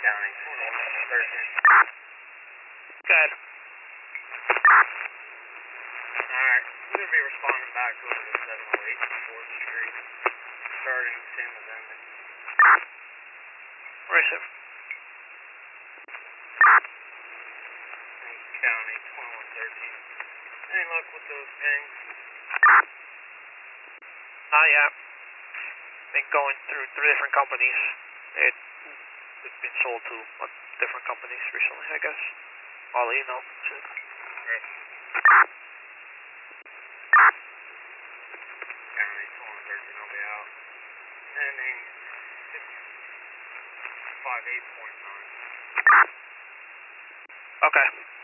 County 2113. Good. Alright, we're going to be responding back over to 708 4th Street, starting San November. Right, sir. County 2113. Any luck with those pings? Yeah. Been going through 3 different companies. It's been sold to different companies recently, I guess. I'll let you know. Right. County 2113, I'll be out. Ending 58.9. Okay.